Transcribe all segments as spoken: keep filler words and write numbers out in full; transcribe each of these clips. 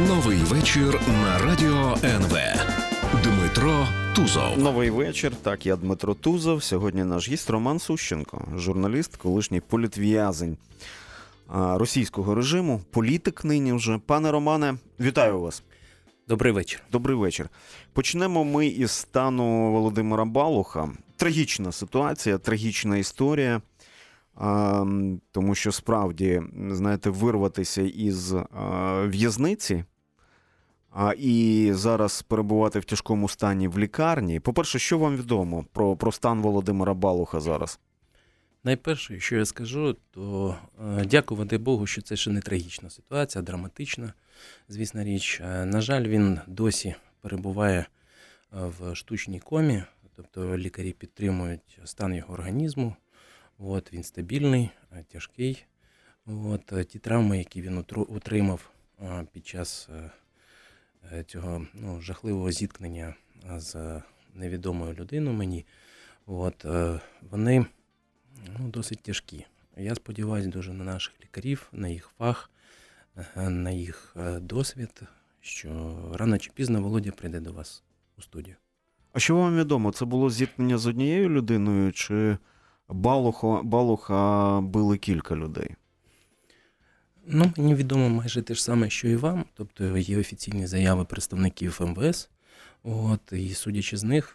Новий вечір на радіо ен ве. Дмитро Тузов. Новий вечір. Так, я Дмитро Тузов. Сьогодні наш гість Роман Сущенко, журналіст, колишній політв'язень російського режиму, політик нині вже. Пане Романе, вітаю вас. Добрий вечір. Добрий вечір. Почнемо ми із стану Володимира Балуха. Трагічна ситуація, трагічна історія. А, тому що справді, знаєте, вирватися із а, в'язниці а, і зараз перебувати в тяжкому стані в лікарні. По-перше, що вам відомо про, про стан Володимира Балуха зараз? Найперше, що я скажу, то е, дякувати Богу, що це ще не трагічна ситуація, драматична, звісна річ. Е, на жаль, він досі перебуває в штучній комі, тобто лікарі підтримують стан його організму. От, він стабільний, тяжкий. От, ті травми, які він отримав під час цього ну, жахливого зіткнення з невідомою людиною мені, от, вони ну, досить тяжкі. Я сподіваюся дуже на наших лікарів, на їх фах, на їх досвід, що рано чи пізно Володя прийде до вас у студію. А що вам відомо? Це було зіткнення з однією людиною, чи Балуха, Балуха били кілька людей? Ну, мені відомо майже те ж саме, що і вам. Тобто є офіційні заяви представників ем ве ес. От, і судячи з них,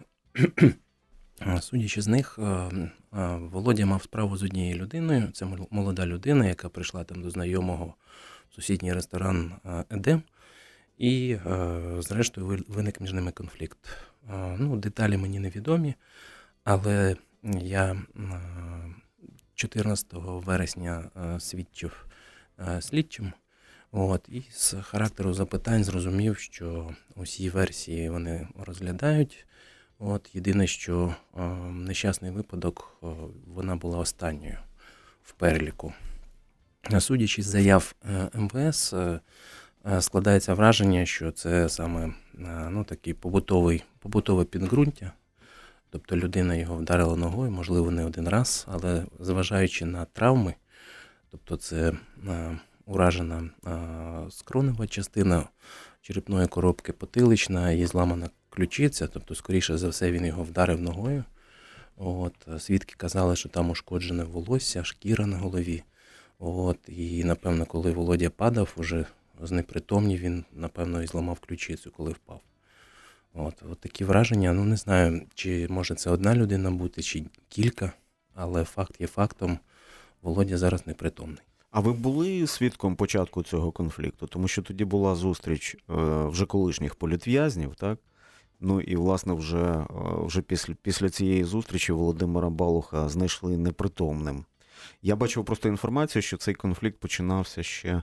судячи з них, Володя мав справу з однією людиною. Це молода людина, яка прийшла там до знайомого в сусідній ресторан «Едем». І, зрештою, виник між ними конфлікт. Ну, деталі мені невідомі, але я чотирнадцятого вересня свідчив слідчим, от, і з характеру запитань зрозумів, що усі версії вони розглядають. От, єдине, що нещасний випадок, вона була останньою в переліку. Судячи з заяв ем ве ес, складається враження, що це саме ну, такий побутовий, побутове підґрунтя. Тобто людина його вдарила ногою, можливо, не один раз, але зважаючи на травми, тобто це а, уражена а, скронева частина черепної коробки, потилична і зламана ключиця, тобто, скоріше за все, він його вдарив ногою. От, свідки казали, що там ушкоджене волосся, шкіра на голові. От, і, напевно, коли Володя падав, уже знепритомнів, він, напевно, і зламав ключицю, коли впав. От, от такі враження, ну не знаю, чи може це одна людина бути, чи кілька, але факт є фактом, Володя зараз непритомний. А ви були свідком початку цього конфлікту? Тому що тоді була зустріч е, вже колишніх політв'язнів, так? Ну і, власне, вже, е, вже після, після цієї зустрічі Володимира Балуха знайшли непритомним. Я бачив просто інформацію, що цей конфлікт починався ще...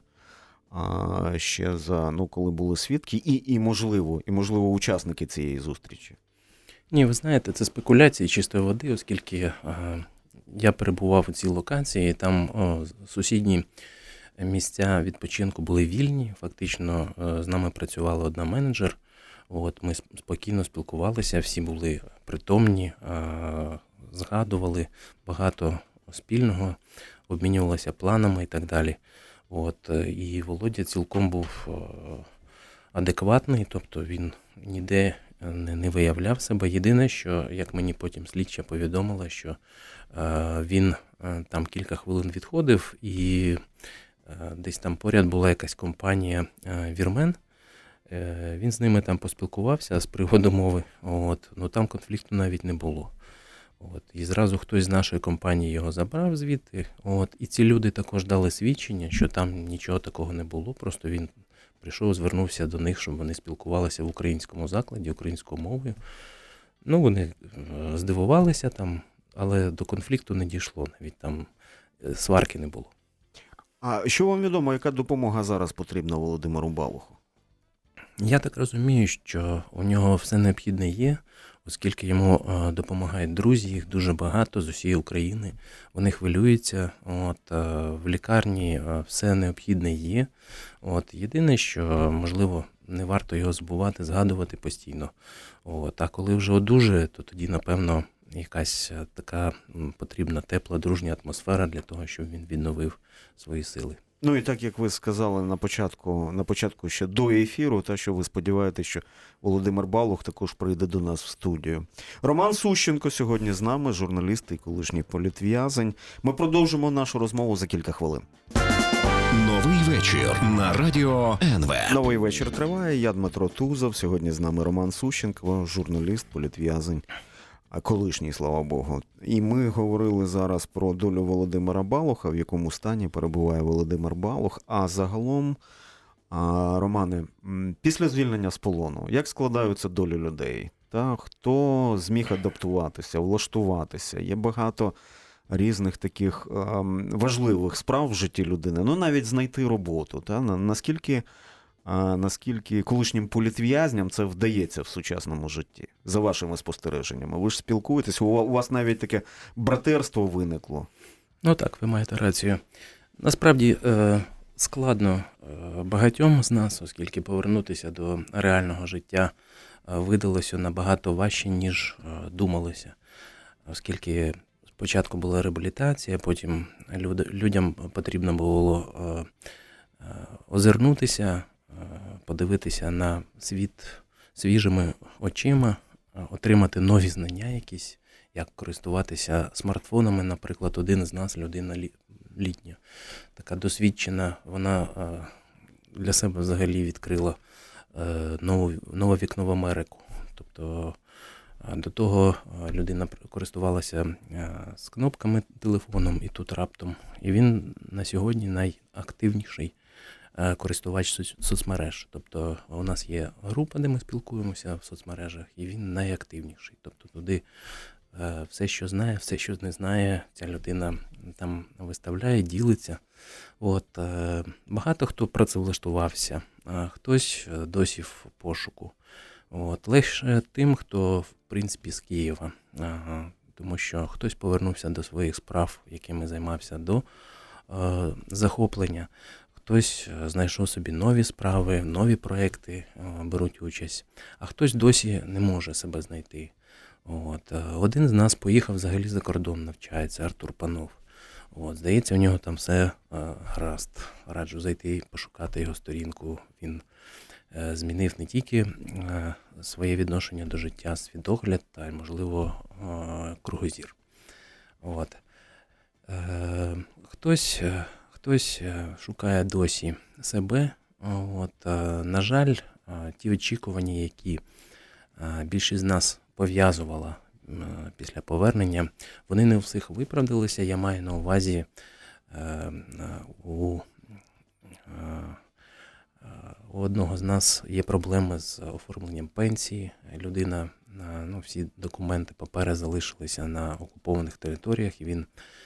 А ще за, ну, коли були свідки і, і, можливо, і, можливо, учасники цієї зустрічі. Ні, ви знаєте, це спекуляції чистої води, оскільки а, я перебував у цій локації, там о, сусідні місця відпочинку були вільні, фактично з нами працювала одна менеджер, от, ми спокійно спілкувалися, всі були притомні, а, згадували багато спільного, обмінювалися планами і так далі. От, і Володя цілком був адекватний, тобто він ніде не, не виявляв себе. Єдине, що, як мені потім слідча повідомила, що е, він е, там кілька хвилин відходив, і е, десь там поряд була якась компанія е, вірмен. Е, він з ними там поспілкувався з приводу мови, от, ну там конфлікту навіть не було. От, і зразу хтось з нашої компанії його забрав звідти. От, і ці люди також дали свідчення, що там нічого такого не було. Просто він прийшов, звернувся до них, щоб вони спілкувалися в українському закладі, українською мовою. Ну, вони здивувалися там, але до конфлікту не дійшло. Навіть там сварки не було. А що вам відомо, яка допомога зараз потрібна Володимиру Балуху? Я так розумію, що у нього все необхідне є, оскільки йому допомагають друзі, їх дуже багато з усієї України. Вони хвилюються, от, в лікарні все необхідне є. От, єдине, що, можливо, не варто його забувати, згадувати постійно. От, а коли вже одужає, то тоді, напевно, якась така потрібна тепла, дружня атмосфера для того, щоб він відновив свої сили. Ну і так, як ви сказали на початку, на початку ще до ефіру, та що ви сподіваєтеся, що Володимир Балух також прийде до нас в студію. Роман Сущенко сьогодні з нами, журналіст і колишній політв'язень. Ми продовжимо нашу розмову за кілька хвилин. Новий вечір на радіо ен ве. Новий вечір триває. Я Дмитро Тузов. Сьогодні з нами Роман Сущенко, журналіст, політв'язень. А колишній, слава Богу. І ми говорили зараз про долю Володимира Балуха, в якому стані перебуває Володимир Балух. А загалом, а, Романе, після звільнення з полону, як складаються долі людей? Та, хто зміг адаптуватися, влаштуватися? Є багато різних таких а, важливих справ в житті людини. Ну, навіть знайти роботу. Та? Наскільки... А наскільки колишнім політв'язням це вдається в сучасному житті, за вашими спостереженнями? Ви ж спілкуєтесь, у вас навіть таке братерство виникло. Ну так, ви маєте рацію. Насправді складно багатьом з нас, оскільки повернутися до реального життя видалося набагато важче, ніж думалося. Оскільки спочатку була реабілітація, потім людям потрібно було озирнутися, подивитися на світ свіжими очима, отримати нові знання якісь, як користуватися смартфонами. Наприклад, один з нас, людина літня, така досвідчена, вона для себе взагалі відкрила нову, нове вікно в Америку. Тобто до того людина користувалася з кнопками телефоном, і тут раптом. І він на сьогодні найактивніший користувач соцмереж. Тобто у нас є група, де ми спілкуємося в соцмережах, і він найактивніший. Тобто туди все, що знає, все, що не знає, ця людина там виставляє, ділиться. От, багато хто працевлаштувався, хтось досі в пошуку. От, лише тим, хто, в принципі, з Києва. Ага, тому що хтось повернувся до своїх справ, якими займався до е, захоплення. Хтось знайшов собі нові справи, нові проекти, беруть участь, а хтось досі не може себе знайти. От. Один з нас поїхав взагалі за кордон, навчається, Артур Панов. От. Здається, у нього там все гаразд. Раджу зайти, пошукати його сторінку. Він змінив не тільки своє відношення до життя, світогляд, та й, можливо, кругозір. От. Хтось... Хтось шукає досі себе. От, на жаль, ті очікування, які більшість з нас пов'язувала після повернення, вони не у всіх виправдалися. Я маю на увазі у, у одного з нас є проблеми з оформленням пенсії. Людина, ну, всі документи, папери залишилися на окупованих територіях, і він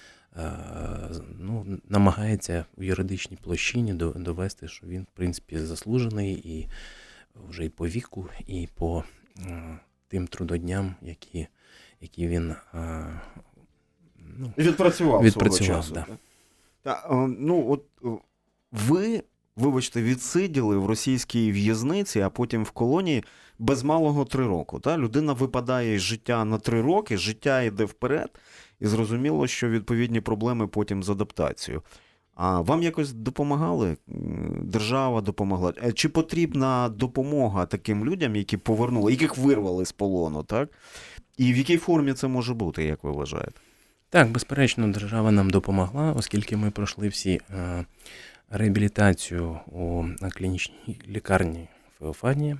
ну, намагається в юридичній площині довести, що він, в принципі, заслужений і вже і по віку, і по е, тим трудодням, які, які він е, ну, відпрацював, відпрацював свого часу. Да. Та, ну, от ви, вибачте, відсиділи в російській в'язниці, а потім в колонії без малого три роки. Та? Людина випадає з життя на три роки, життя йде вперед, і зрозуміло, що відповідні проблеми потім з адаптацією. А вам якось допомагали? Держава допомогла? Чи потрібна допомога таким людям, які повернули, яких вирвали з полону, так? І в якій формі це може бути, як ви вважаєте? Так, безперечно, держава нам допомогла, оскільки ми пройшли всі е, реабілітацію у клінічній лікарні Феофанія.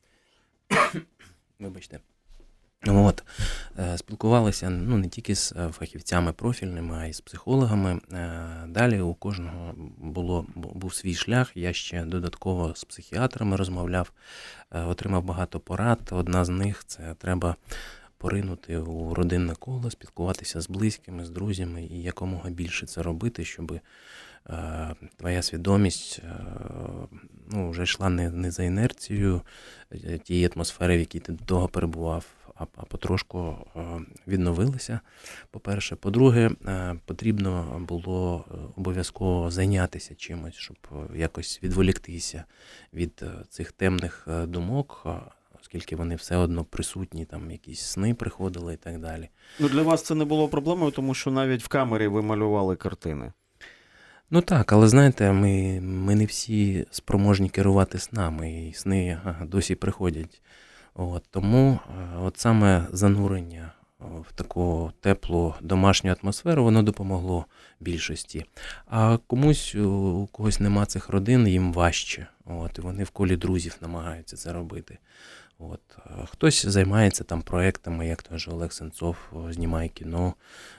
Вибачте. От, спілкувалися, ну, не тільки з фахівцями профільними, а й з психологами. Далі у кожного було, був свій шлях. Я ще додатково з психіатрами розмовляв, отримав багато порад. Одна з них – це треба поринути у родинне коло, спілкуватися з близькими, з друзями і якомога більше це робити, щоб твоя свідомість ну, вже йшла не, не за інерцією тієї атмосфери, в якій ти до того перебував, а, а потрошку відновилися, по-перше. По-друге, потрібно було обов'язково зайнятися чимось, щоб якось відволіктися від цих темних думок, оскільки вони все одно присутні, там якісь сни приходили і так далі. Ну, для вас це не було проблемою, тому що навіть в камері ви малювали картини. Ну так, але знаєте, ми, ми не всі спроможні керувати снами, і сни ага, досі приходять. От, тому от саме занурення в таку теплу домашню атмосферу, воно допомогло більшості. А комусь, у когось нема цих родин, їм важче. От, і вони в колі друзів намагаються це робити. От. Хтось займається там проектами, як той же Олег Сенцов знімає кіно,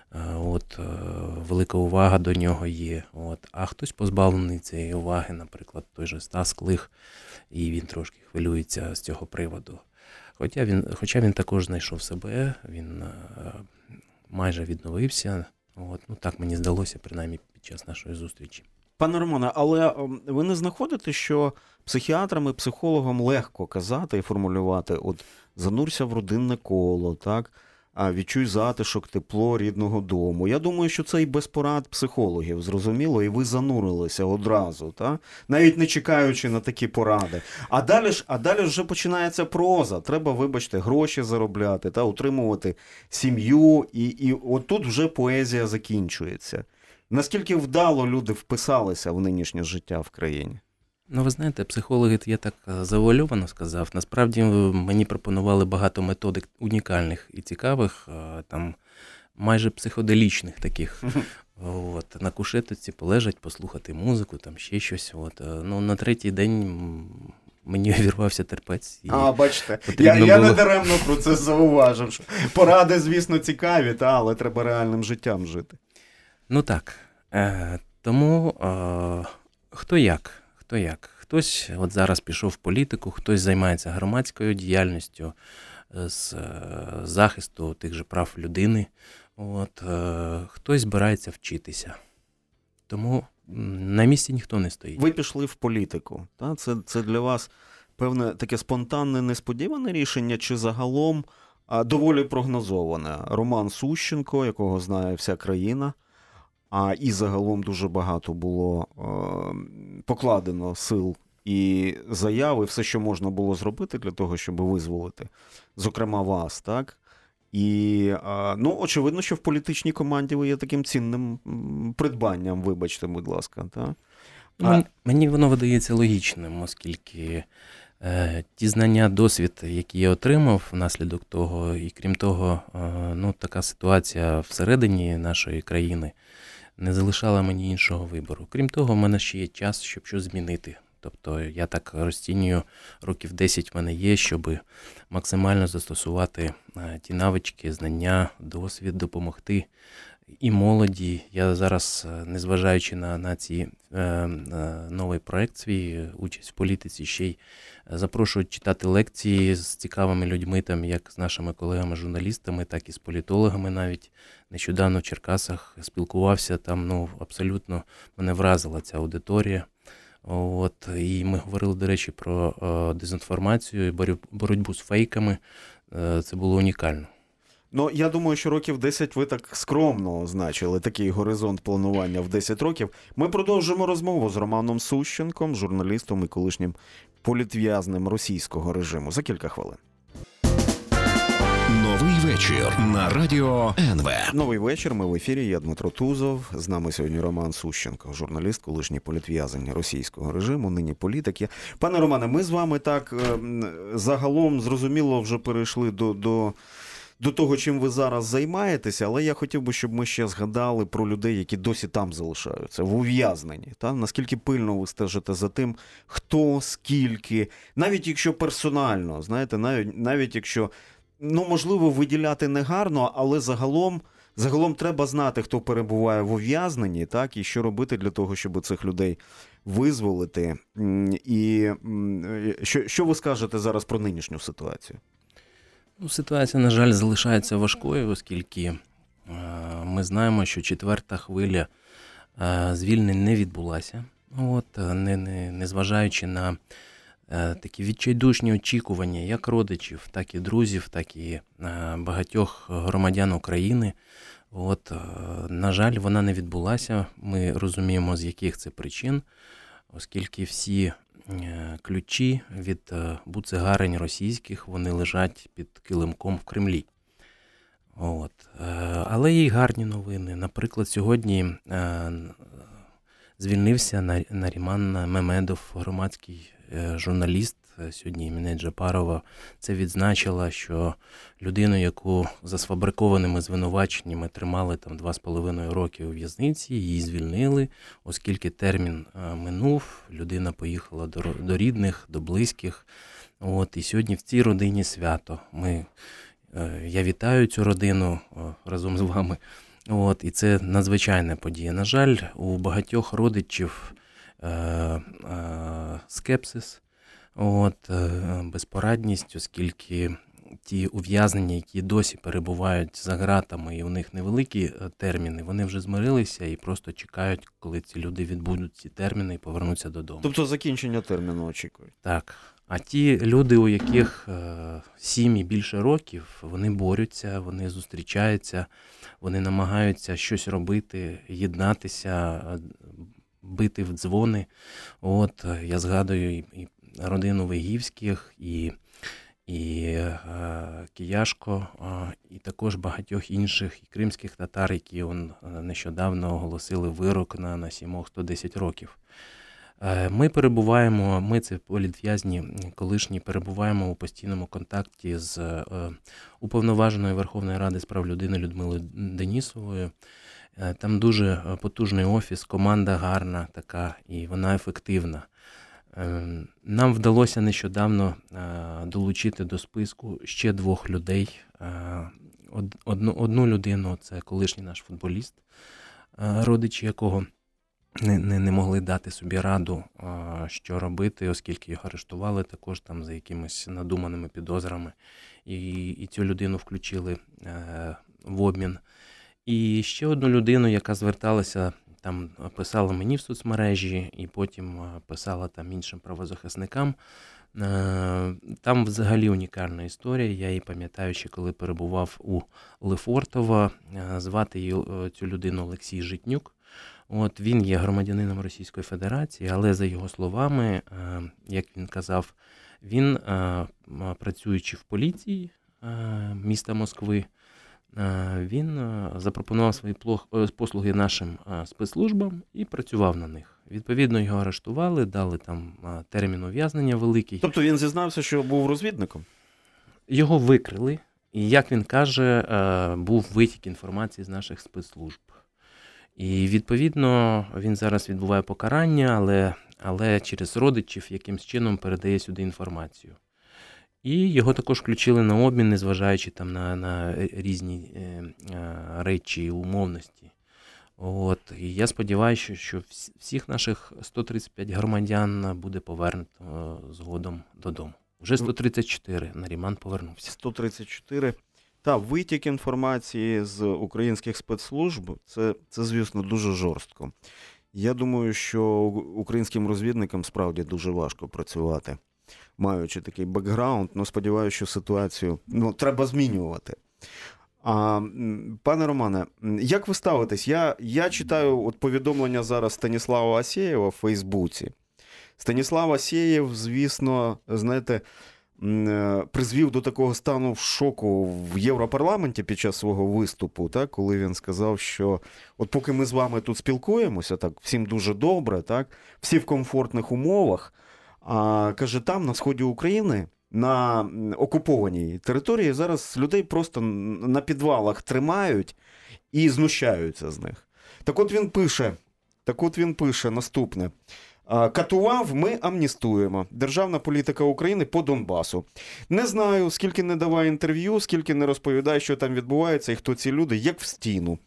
от, велика увага до нього є. От. А хтось позбавлений цієї уваги, наприклад, той же Стас Клих, і він трошки хвилюється з цього приводу. Хоча він, хоча він також знайшов себе, він майже відновився. От. Ну, так мені здалося, принаймні, під час нашої зустрічі. Пане Романе, але ви не знаходите, що психіатрам і психологам легко казати і формулювати, от занурся в родинне коло, так, а відчуй затишок, тепло рідного дому. Я думаю, що це і без порад психологів, зрозуміло, і ви занурилися одразу, так, навіть не чекаючи на такі поради. А далі ж, а далі вже починається проза. Треба, вибачте, гроші заробляти, та, утримувати сім'ю, і, і отут вже поезія закінчується. Наскільки вдало люди вписалися в нинішнє життя в країні? Ну, ви знаєте, психологи, я так завуальовано сказав. Насправді мені пропонували багато методик унікальних і цікавих, там майже психоделічних таких. От, на кушетці полежать, послухати музику, там ще щось. От. Ну, на третій день мені увірвався терпець. І а, бачите, я, було... я не даремно про це зауважив. Що поради, звісно, цікаві, та, але треба реальним життям жити. Ну так, е, тому е, хто як, хто як. Хтось от зараз пішов в політику, хтось займається громадською діяльністю з е, захисту тих же прав людини, от, е, хтось збирається вчитися. Тому на місці ніхто не стоїть. Ви пішли в політику, та? Це, це для вас певне таке спонтанне, несподіване рішення, чи загалом а, доволі прогнозоване? Роман Сущенко, якого знає вся країна, а і загалом дуже багато було е, покладено сил і заяв, і все, що можна було зробити для того, щоб визволити, зокрема вас, так? І, е, ну, очевидно, що в політичній команді ви є таким цінним придбанням, вибачте, будь ласка, так? А... Мені воно видається логічним, оскільки е, ті знання, досвід, які я отримав внаслідок того, і крім того, е, ну, така ситуація всередині нашої країни не залишала мені іншого вибору. Крім того, в мене ще є час, щоб щось змінити. Тобто я так розцінюю, років десять в мене є, щоб максимально застосувати ті навички, знання, досвід, допомогти і молоді. Я зараз, незважаючи на, на ці е, новий проект свій, участь в політиці, ще й запрошую читати лекції з цікавими людьми, там, як з нашими колегами-журналістами, так і з політологами навіть. Нещодавно в Черкасах спілкувався, там, ну, абсолютно мене вразила ця аудиторія. От, і ми говорили, до речі, про е, дезінформацію і боротьбу з фейками. Е, це було унікально. Ну, я думаю, що років десять ви так скромно означили такий горизонт планування в десять років. Ми продовжимо розмову з Романом Сущенком, журналістом і колишнім політв'язнем російського режиму. За кілька хвилин. Новий вечір на радіо ен ве. Новий вечір. Ми в ефірі. Я Дмитро Тузов. З нами сьогодні Роман Сущенко, журналіст, колишній політв'язень російського режиму, нині політик. Пане Романе, ми з вами так загалом, зрозуміло, вже перейшли до, до, до того, чим ви зараз займаєтеся, але я хотів би, щоб ми ще згадали про людей, які досі там залишаються, в ув'язненні. Та? Наскільки пильно ви стежите за тим, хто, скільки, навіть якщо персонально, знаєте, навіть, навіть якщо... Ну, можливо, виділяти не гарно, але загалом, загалом треба знати, хто перебуває в ув'язненні, так, і що робити для того, щоб цих людей визволити. І що, що ви скажете зараз про нинішню ситуацію? Ну, ситуація, на жаль, залишається важкою, оскільки е, ми знаємо, що четверта хвиля е, звільнень не відбулася. От, не, не, незважаючи на такі відчайдушні очікування як родичів, так і друзів, так і багатьох громадян України. От, на жаль, вона не відбулася. Ми розуміємо, з яких це причин, оскільки всі ключі від буцегарень російських, вони лежать під килимком в Кремлі. От. Але є й гарні новини. Наприклад, сьогодні звільнився Наріман Мемедов, громадський журналіст. Сьогодні ім'я Джапарова це відзначила, що людину, яку за сфабрикованими звинуваченнями тримали там два з половиною роки у в'язниці, її звільнили, оскільки термін минув, людина поїхала до, до рідних, до близьких. От, і сьогодні в цій родині свято. Ми, я вітаю цю родину разом з вами. От, і це надзвичайна подія. На жаль, у багатьох родичів е, е, скепсис, от, е, безпорадність, оскільки ті ув'язнені, які досі перебувають за ґратами, і у них невеликі терміни, вони вже змирилися і просто чекають, коли ці люди відбудуть ці терміни і повернуться додому. Тобто закінчення терміну очікують? Так. А ті люди, у яких сім і більше років, вони борються, вони зустрічаються, вони намагаються щось робити, єднатися, бити в дзвони. От, я згадую і, і родину Вигівських, і, і е, Кияшко, е, і також багатьох інших, і кримських татар, які он, нещодавно оголосили вирок на, на сімох сто десять років. Ми перебуваємо, ми це політв'язні колишні, перебуваємо у постійному контакті з е, уповноваженою Верховної Ради з прав людини Людмилою Денісовою. Е, там дуже потужний офіс, команда гарна така і вона ефективна. Е, нам вдалося нещодавно е, долучити до списку ще двох людей. Е, од, одну, одну людину, це колишній наш футболіст, е, родичі якого Не, не, не могли дати собі раду, що робити, оскільки його арештували також там за якимись надуманими підозрами. І, і цю людину включили е, в обмін. І ще одну людину, яка зверталася, там писала мені в соцмережі, і потім писала там іншим правозахисникам. Е, там взагалі унікальна історія. Я її пам'ятаю, ще коли перебував у Лефортово. Е, звати її, цю людину Олексій Житнюк. От він є громадянином Російської Федерації, але за його словами, як він казав, він, працюючи в поліції міста Москви, він запропонував свої послуги нашим спецслужбам і працював на них. Відповідно, його арештували, дали там термін ув'язнення великий. Тобто він зізнався, що був розвідником? Його викрили, і, як він каже, був витік інформації з наших спецслужб. І, відповідно, він зараз відбуває покарання, але, але через родичів якимсь чином передає сюди інформацію. І його також включили на обмін, незважаючи там на, на різні е, е, речі і умовності. От. І я сподіваюся, що всіх наших сто тридцять п'ять громадян буде повернуто згодом додому. Вже сто тридцять чотири Наріман повернувся. сто тридцять чотири. Та, витік інформації з українських спецслужб, це, це, звісно, дуже жорстко. Я думаю, що українським розвідникам справді дуже важко працювати, маючи такий бекграунд, але сподіваюся, що ситуацію ну, треба змінювати. А, пане Романе, як ви ставитесь? Я, я читаю от повідомлення зараз Станіслава Асєєва в Фейсбуці. Станіслав Асєєв, звісно, знаєте, призвів до такого стану в шоку в Європарламенті під час свого виступу, так, коли він сказав, що от поки ми з вами тут спілкуємося, так, всім дуже добре, так, всі в комфортних умовах, а, каже, там, на сході України, на окупованій території, зараз людей просто на підвалах тримають і знущаються з них. Так от він пише, так от він пише наступне. Катував, ми амністуємо. Державна політика України по Донбасу. Не знаю, скільки не давай інтерв'ю, скільки не розповідає, що там відбувається і хто ці люди, як в стіну.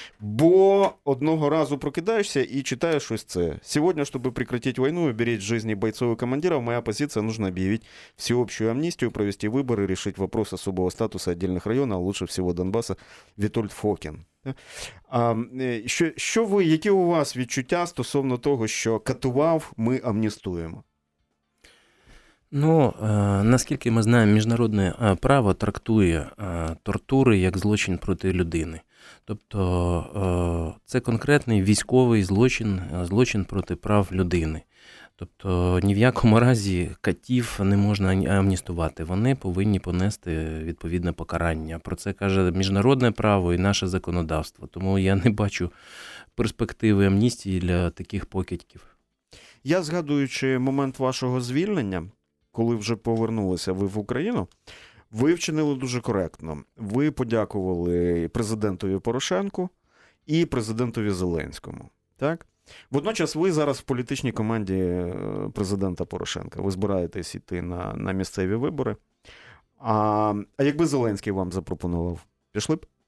Бо одного разу прокидаешься и читаешь щось це. Сегодня, чтобы прекратить войну и беречь жизни бойцов и командиров, моя позиция: нужно объявить всеобщую амнистию, провести выборы, решить вопрос особого статуса отдельных районов, а лучше всего Донбасса. Вітольд Фокін. А, що, що ви, які у вас відчуття стосовно того, що катував, ми амністуємо? Ну, е, наскільки ми знаємо, міжнародне е, право трактує е, тортури як злочин проти людини. Тобто е, це конкретний військовий злочин, злочин проти прав людини. Тобто ні в якому разі катів не можна амністувати. Вони повинні понести відповідне покарання. Про це каже міжнародне право і наше законодавство. Тому я не бачу перспективи амністії для таких покидьків. Я, згадуючи момент вашого звільнення, коли вже повернулися ви в Україну, ви вчинили дуже коректно. Ви подякували президентові Порошенку і президентові Зеленському. Так? Водночас ви зараз в політичній команді президента Порошенка. Ви збираєтесь йти на, на місцеві вибори. А, а якби Зеленський вам запропонував, пішли б?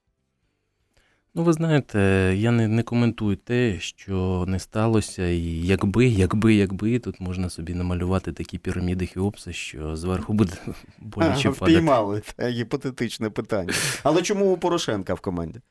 Ну, ви знаєте, я не, не коментую те, що не сталося, і якби, якби, якби, тут можна собі намалювати такі піраміди Хеопса, що зверху буде боляче падати. Впіймали, це гіпотетичне питання. Але чому у Порошенка в команді?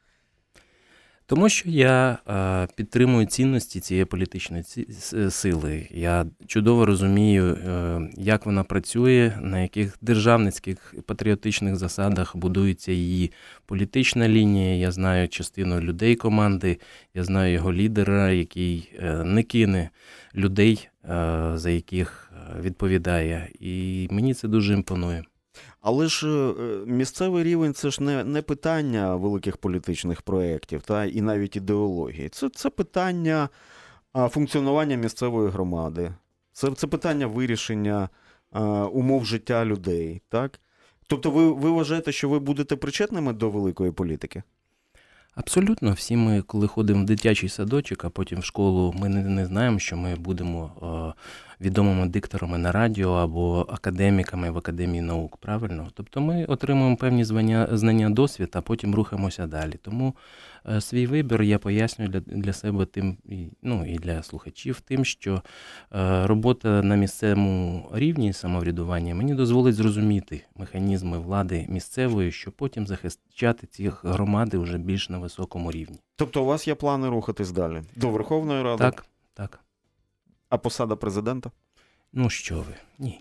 Тому що я е, підтримую цінності цієї політичної ці, сили. Я чудово розумію, е, як вона працює, на яких державницьких патріотичних засадах будується її політична лінія. Я знаю частину людей команди, я знаю його лідера, який е, не кине людей, е, за яких відповідає. І мені це дуже імпонує. Але ж місцевий рівень – це ж не, не питання великих політичних проєктів та, і навіть ідеології. Це, це питання а, функціонування місцевої громади. Це, це питання вирішення а, умов життя людей. Так? Тобто ви, ви вважаєте, що ви будете причетними до великої політики? Абсолютно. Всі ми, коли ходимо в дитячий садочок, а потім в школу, ми не, не знаємо, що ми будемо е, відомими дикторами на радіо або академіками в Академії наук, правильно? Тобто ми отримуємо певні звання, знання, досвід, а потім рухаємося далі. Тому е, свій вибір я пояснюю для, для себе тим, і, ну і для слухачів тим, що е, робота на місцевому рівні самоврядування мені дозволить зрозуміти механізми влади місцевої, щоб потім захищати ці громади вже більш на високому рівні. Тобто у вас є плани рухатись далі? До Верховної Ради? Так, так. А посада президента? Ну що ви, ні.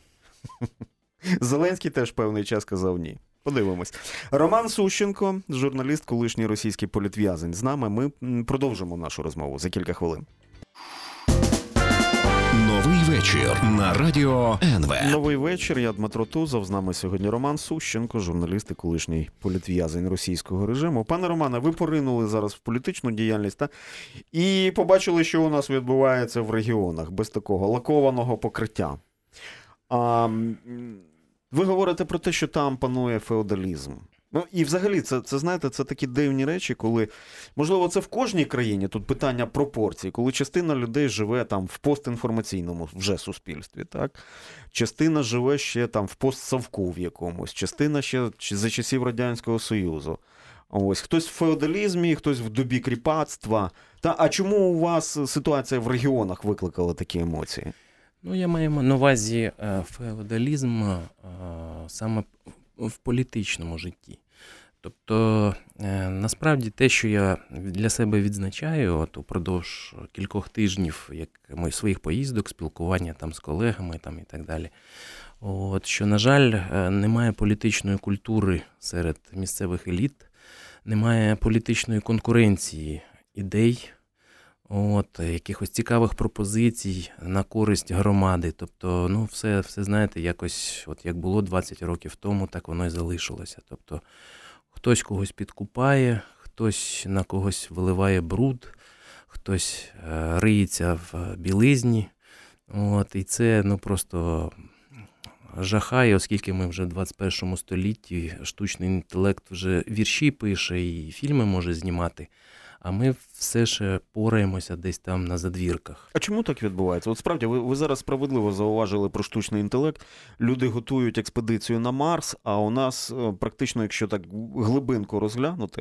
Зеленський теж певний час казав ні. Подивимось. Роман Сущенко, журналіст, колишній російський політв'язень. З нами ми продовжимо нашу розмову за кілька хвилин. Новий вечір на радіо ен ве. Новий вечір. Я Дмитро Тузов. З нами сьогодні Роман Сущенко, журналіст і колишній політв'язень російського режиму. Пане Романе, ви поринули зараз в політичну діяльність, та? І побачили, що у нас відбувається в регіонах без такого лакованого покриття. А, ви говорите про те, що там панує феодалізм. Ну, і взагалі, це, це, знаєте, це такі дивні речі, коли, можливо, це в кожній країні, тут питання пропорцій, коли частина людей живе там в постінформаційному вже суспільстві, так? Частина живе ще там в постсовку в якомусь, частина ще за часів Радянського Союзу. Ось, хтось в феодалізмі, хтось в добі кріпацтва. Та, а чому у вас ситуація в регіонах викликала такі емоції? Ну, я маю на увазі феодалізм саме в політичному житті. Тобто, насправді, те, що я для себе відзначаю от упродовж кількох тижнів як своїх поїздок, спілкування там з колегами там, і так далі, от, що, на жаль, немає політичної культури серед місцевих еліт, немає політичної конкуренції ідей, от, якихось цікавих пропозицій на користь громади. Тобто, ну, все, все знаєте, якось, от як було двадцять років тому, так воно і залишилося. Тобто, хтось когось підкупає, хтось на когось виливає бруд, хтось е, риється в білизні. От, і це, ну, просто жахає, оскільки ми вже в двадцять першому столітті, штучний інтелект вже вірші пише і фільми може знімати. А ми все ще пораємося десь там на задвірках. А чому так відбувається? От справді, ви, ви зараз справедливо зауважили про штучний інтелект. Люди готують експедицію на Марс, а у нас практично, якщо так глибинку розглянути,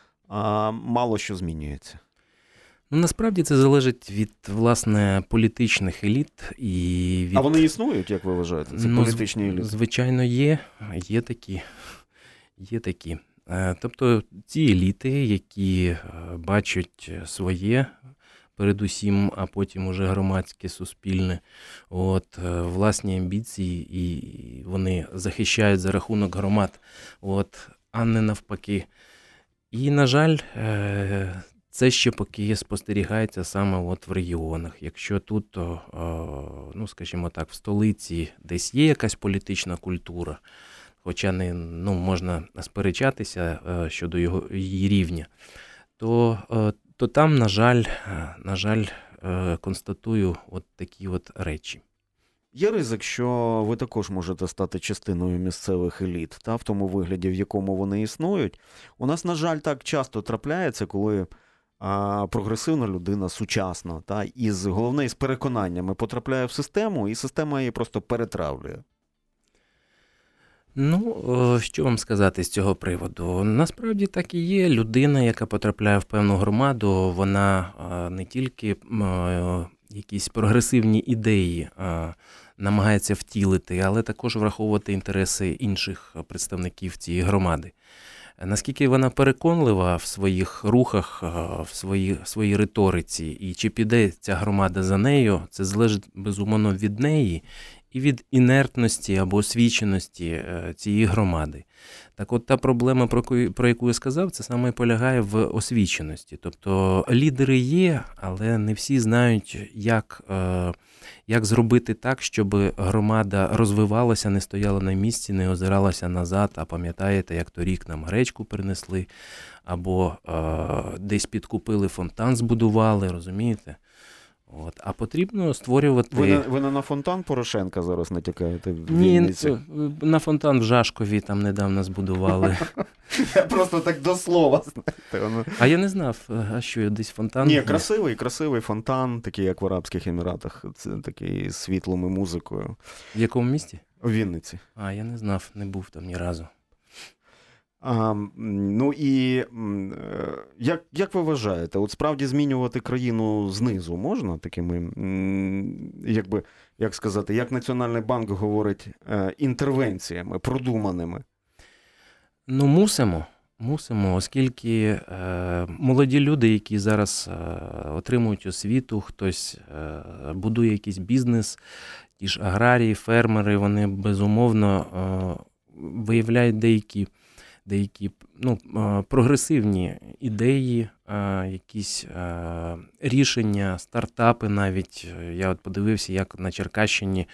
а мало що змінюється. Ну, насправді це залежить від, власне, політичних еліт. І від... А вони існують, як ви вважаєте? Це ну, політичні еліти? Звичайно, є. Є такі. Є такі. Тобто ці еліти, які бачать своє, передусім, а потім уже громадське, суспільне, от, власні амбіції, і вони захищають за рахунок громад, от, а не навпаки. І, на жаль, Це ще поки спостерігається саме от в регіонах. Якщо тут, то, ну, скажімо так, в столиці десь є якась політична культура, хоча не, ну, можна сперечатися щодо його, її рівня, то, то там, на жаль, на жаль, констатую от такі от речі. Є ризик, що ви також можете стати частиною місцевих еліт, та, в тому вигляді, в якому вони існують. У нас, на жаль, так часто трапляється, коли а, прогресивна людина, сучасна, та, із, головне, із переконаннями потрапляє в систему, і система її просто перетравлює. Ну, що вам сказати з цього приводу? Насправді так і є. Людина, яка потрапляє в певну громаду, вона не тільки якісь прогресивні ідеї намагається втілити, але також враховувати інтереси інших представників цієї громади. Наскільки вона переконлива в своїх рухах, в своїй, своїй риториці, і чи піде ця громада за нею, це залежить, безумовно, від неї і від інертності або освіченості цієї громади. Так от та проблема, про яку, про яку я сказав, це саме полягає в освіченості. Тобто лідери є, але не всі знають, як, як зробити так, щоб громада розвивалася, не стояла на місці, не озиралася назад. А пам'ятаєте, як торік нам гречку принесли, або е, десь підкупили фонтан, збудували, розумієте? От. А потрібно створювати... Ви, ви не на фонтан Порошенка зараз натякаєте в Ні, Вінниці? На фонтан в Жашкові там недавно збудували. Я просто так до слова, знаєте. А я не знав, а що, десь фонтан? Ні, красивий, красивий фонтан, такий, як в Арабських Еміратах. Це такий з світлом і музикою. В якому місті? У Вінниці. А, я не знав, не був там ні разу. А, ну і як, як ви вважаєте, от справді змінювати країну знизу можна такими, якби, як сказати, як Національний банк говорить, інтервенціями, продуманими? Ну, мусимо. Мусимо, оскільки е, молоді люди, які зараз е, отримують освіту, хтось е, будує якийсь бізнес, ті ж аграрії, фермери, вони безумовно е, виявляють деякі деякі ну, прогресивні ідеї, якісь рішення, стартапи навіть. Я от подивився, як на Черкащині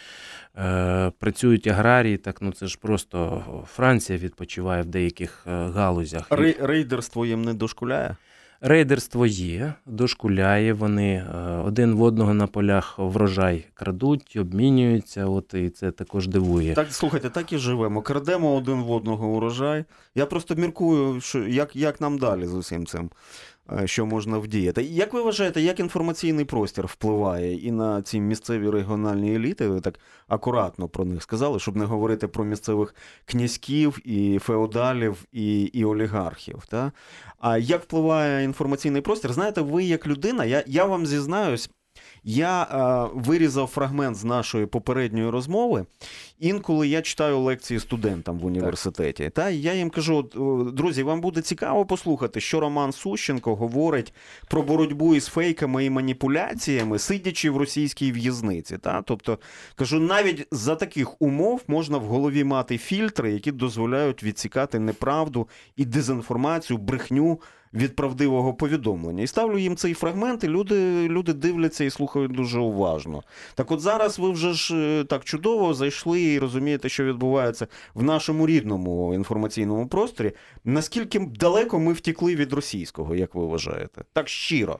працюють аграрії, так ну це ж просто Франція відпочиває в деяких галузях. Рейдерство їм не дошкуляє? Рейдерство є, дошкуляє, вони один в одного на полях врожай крадуть, обмінюються, от і це також дивує. Так, слухайте, так і живемо, крадемо один в одного урожай. Я просто міркую, що як, як нам далі з усім цим, що можна вдіяти. Як ви вважаєте, як інформаційний простір впливає і на ці місцеві регіональні еліти? Ви так акуратно про них сказали, щоб не говорити про місцевих князьків і феодалів і, і олігархів. Та? А як впливає інформаційний простір? Знаєте, ви як людина, я, я вам зізнаюсь, я е, вирізав фрагмент з нашої попередньої розмови. Інколи я читаю лекції студентам в університеті. Та, і я їм кажу, друзі, вам буде цікаво послухати, що Роман Сущенко говорить про боротьбу із фейками і маніпуляціями, сидячи в російській в'язниці. Та? Тобто, кажу, навіть за таких умов можна в голові мати фільтри, які дозволяють відсікати неправду і дезінформацію, брехню від правдивого повідомлення. І ставлю їм цей фрагмент, і люди, люди дивляться і слухають дуже уважно. Так от зараз ви вже ж так чудово зайшли і розумієте, що відбувається в нашому рідному інформаційному просторі. Наскільки далеко ми втекли від російського, як ви вважаєте? Так щиро.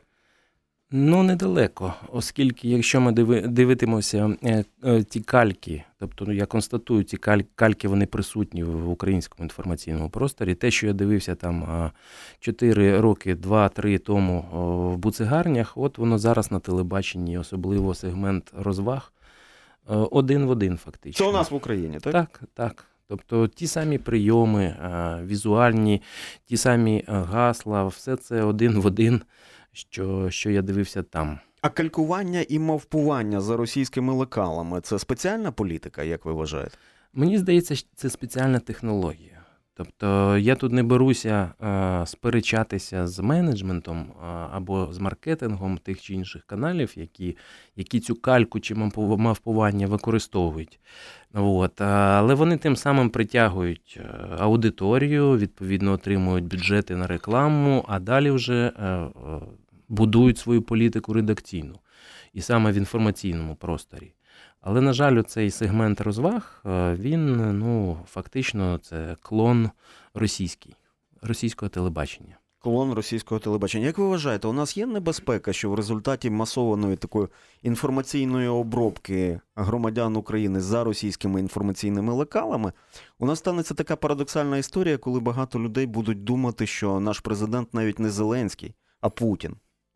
Ну, недалеко, оскільки якщо ми диви, дивитимося е, е, ті кальки, тобто ну, я констатую, ті каль, кальки, вони присутні в українському інформаційному просторі. Те, що я дивився там чотири роки, два-три тому о, в буцегарнях, от воно зараз на телебаченні, особливо сегмент розваг, о, один в один фактично. Це у нас в Україні, так? Так, так. Тобто ті самі прийоми, візуальні, ті самі гасла, все це один в один, що, що я дивився там. А калькування і мавпування за російськими лекалами – це спеціальна політика, як ви вважаєте? Мені здається, це спеціальна технологія. Тобто я тут не беруся е, сперечатися з менеджментом е, або з маркетингом тих чи інших каналів, які, які цю кальку чи мавпування використовують. От. Але вони тим самим притягують аудиторію, відповідно отримують бюджети на рекламу, а далі вже е, будують свою політику редакційну. І саме в інформаційному просторі. Але, на жаль, цей сегмент розваг, він, ну, фактично, це клон російський, російського телебачення. Клон російського телебачення. Як ви вважаєте, у нас є небезпека, що в результаті масованої такої інформаційної обробки громадян України за російськими інформаційними лекалами, у нас станеться така парадоксальна історія, коли багато людей будуть думати, що наш президент навіть не Зеленський, а Путін?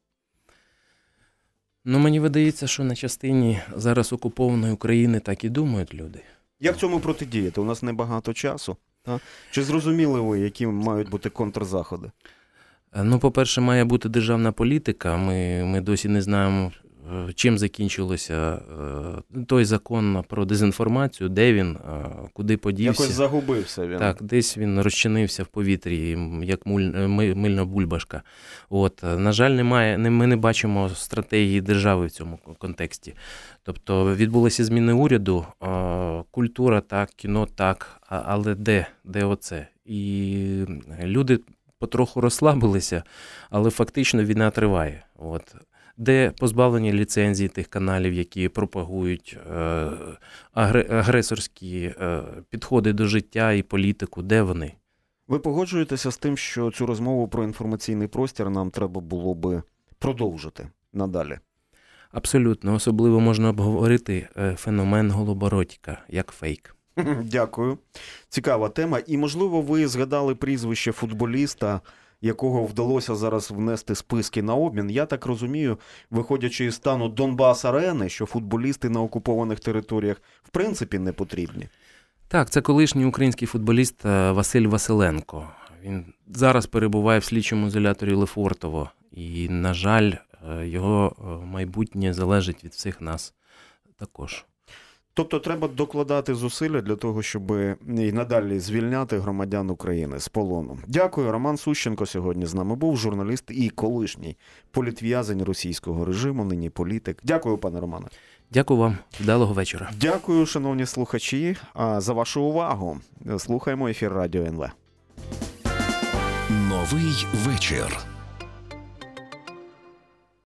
Ну, мені видається, що на частині зараз окупованої України так і думають люди. Як цьому протидіяти? У нас небагато часу. Так? Чи зрозуміли ви, які мають бути контрзаходи? Ну, по-перше, має бути державна політика. Ми, ми досі не знаємо, чим закінчилося той закон про дезінформацію, де він, куди подівся. Якось загубився він. Так, десь він розчинився в повітрі, як муль, мильна бульбашка. От, на жаль, немає, ми не бачимо стратегії держави в цьому контексті. Тобто відбулися зміни уряду, культура так, кіно так, але де, де оце? І люди потроху розслабилися, але фактично війна триває. От. Де позбавлення ліцензій тих каналів, які пропагують е, агресорські е, підходи до життя і політику, де вони? Ви погоджуєтеся з тим, що цю розмову про інформаційний простір нам треба було би продовжити надалі? Абсолютно. Особливо можна обговорити феномен Голобородька, як фейк. Дякую. Цікава тема. І, можливо, ви згадали прізвище футболіста, якого вдалося зараз внести списки на обмін. Я так розумію, виходячи із стану Донбас-арени, що футболісти на окупованих територіях в принципі не потрібні. Так, це колишній український футболіст Василь Василенко. Він зараз перебуває в слідчому ізоляторі Лефортово. І, на жаль, його майбутнє залежить від всіх нас також. Тобто треба докладати зусилля для того, щоб і надалі звільняти громадян України з полону. Дякую. Роман Сущенко сьогодні з нами був, журналіст і колишній політв'язень російського режиму, нині політик. Дякую, пане Романе. Дякую вам. Вдалого вечора. Дякую, шановні слухачі, за вашу увагу. Слухаємо ефір Радіо ен ве. Новий вечір.